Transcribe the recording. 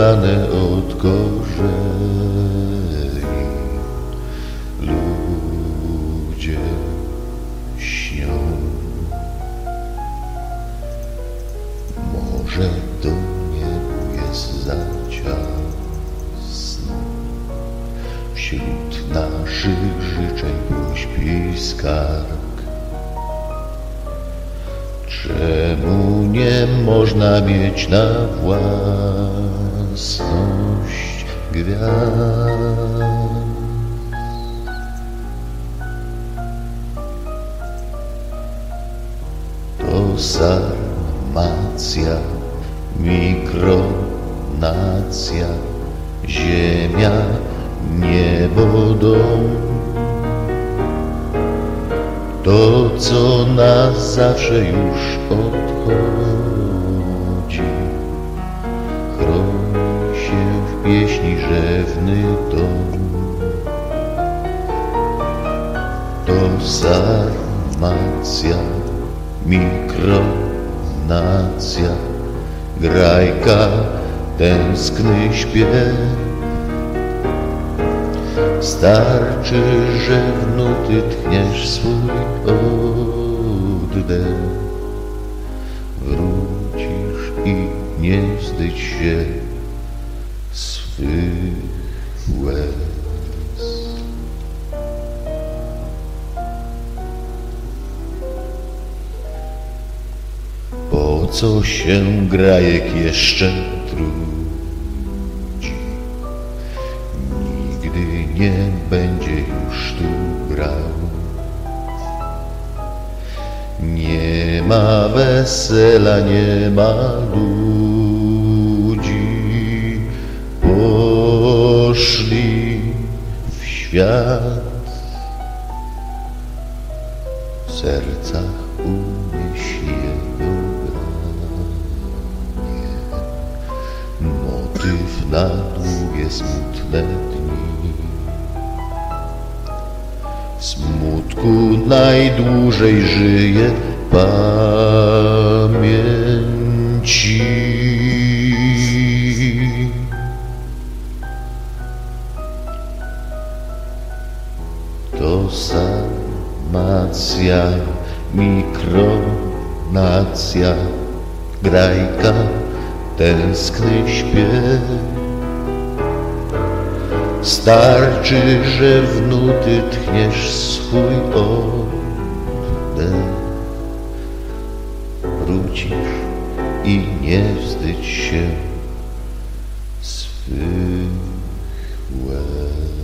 wyrwane od korzeni. Ludzie śnią, może do niebu jest za ciasno. Wśród naszych życzeń, próśb i skarg, czemu nie można mieć na własność gwiazd? To sarmacja, mikronacja, ziemia, niebo, dom. To, co nas zawsze już odchodzi, chroni się w pieśni rzewny dom. To sarmacja, mikronacja, grajka, tęskny śpiew. Starczy, że w nuty tchniesz swój oddech. Wrócisz i nie wstydź się swych łez. Po co się grajek jeszcze trudzi? Nigdy nie będzie już tu grał. Nie ma wesela, nie ma ludzi. Poszli w świat. W sercach unieś jednogranie, motyw na długie, smutne dni. W smutku najdłużej żyje pamięci. To sarmacja, mikronacja, grajka, tęskny śpiew. Starczy, że w nuty tchniesz swój oddech. Wrócisz i nie wstydź się swych łez.